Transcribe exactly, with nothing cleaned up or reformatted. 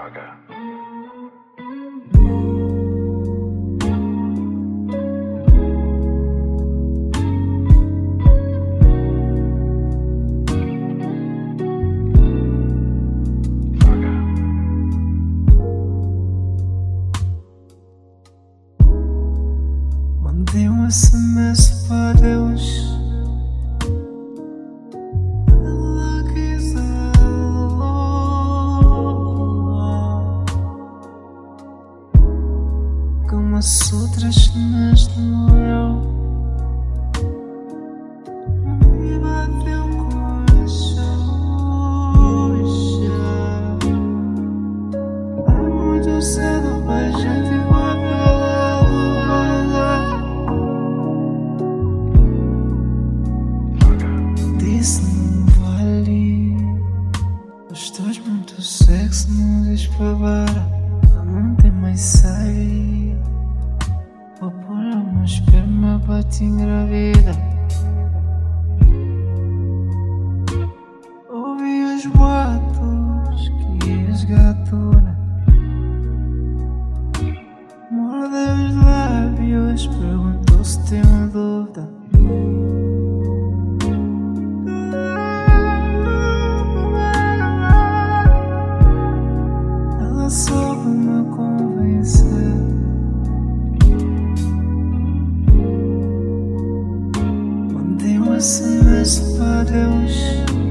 Vaga. Mandei um S M S para Deus. Ela quis alô. Como as outras cenas demorou. Me bateu com a xoxa. É muito cedo pra gente voltar. Disse não vale. Estás muito sexy, não diz para bara. Não tem mais sai. Vou pôr uma esperma para te engravida. Ouvi os boatos que és gatona. Mordeu os lábios, perguntou se tem uma dúvida. Ela soube me convencer. Mandei um S M S para Deus.